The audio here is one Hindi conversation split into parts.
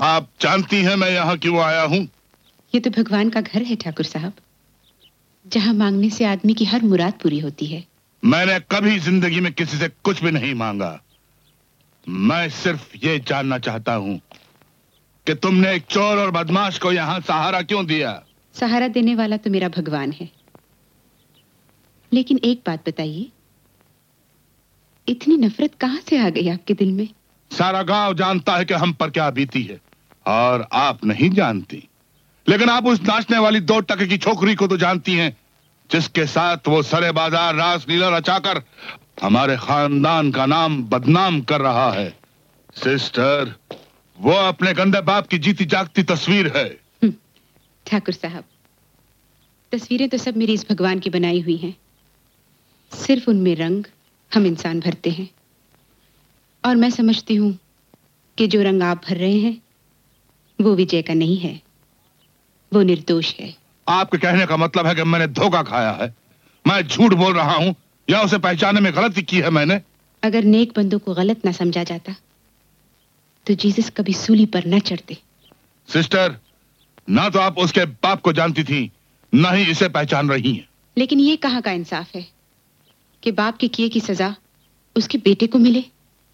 आप जानती हैं मैं यहाँ क्यों आया हूँ? ये तो भगवान का घर है ठाकुर साहब, जहाँ मांगने से आदमी की हर मुराद पूरी होती है। मैंने कभी जिंदगी में किसी से कुछ भी नहीं मांगा। मैं सिर्फ ये जानना चाहता हूँ कि तुमने एक चोर और बदमाश को यहाँ सहारा क्यों दिया? सहारा देने वाला तो मेरा भगवान है। लेकिन एक बात बताइए, इतनी नफरत कहाँ से आ गई आपके दिल में? सारा गांव जानता है कि हम पर क्या बीती है, और आप नहीं जानती। लेकिन आप उस नाचने वाली 2 टके की छोकरी को तो जानती हैं, जिसके साथ वो सरे बाजार रासलीला रचाकर हमारे खानदान का नाम बदनाम कर रहा है। सिस्टर, वो अपने गंदे बाप की जीती जागती तस्वीर है। ठाकुर साहब, तस्वीरें तो सब मेरी इस भगवान की बनाई हुई हैं। सिर्फ उनमें रंग हम इंसान भरते हैं, और मैं समझती हूँ कि जो रंग आप भर रहे हैं वो विजय का नहीं है, वो निर्दोष है। आपके कहने का मतलब है कि मैंने धोखा खाया है, मैं झूठ बोल रहा हूँ, या उसे पहचानने में गलती की है मैंने? अगर नेक बंदों को गलत ना समझा जाता तो जीसस कभी सूली पर न चढ़ते। सिस्टर, ना तो आप उसके बाप को जानती थी, ना ही इसे पहचान रही हैं। लेकिन ये कहाँ का इंसाफ है कि बाप के किए की सजा उसके बेटे को मिले?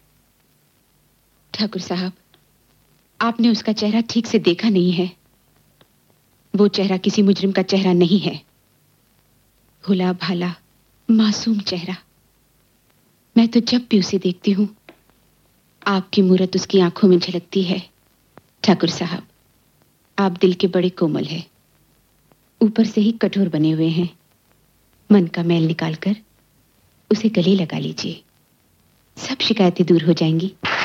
ठाकुर साहब, आपने उसका चेहरा ठीक से देखा नहीं है। वो चेहरा किसी मुजरिम का चेहरा नहीं है। भोला भाला मासूम चेहरा। मैं तो जब भी उसे देखती हूँ आपकी मूरत उसकी आंखों में झलकती है। ठाकुर साहब, आप दिल के बड़े कोमल हैं, ऊपर से ही कठोर बने हुए हैं। मन का मैल निकालकर उसे गले लगा लीजिए, सब शिकायतें दूर हो जाएंगी।